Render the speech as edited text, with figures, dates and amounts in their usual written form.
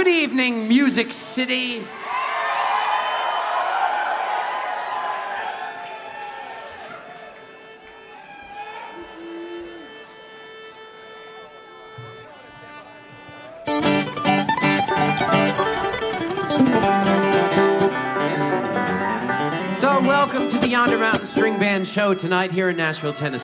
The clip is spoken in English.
Good evening, Music City. So welcome to the Yonder Mountain String Band show tonight here in Nashville, Tennessee.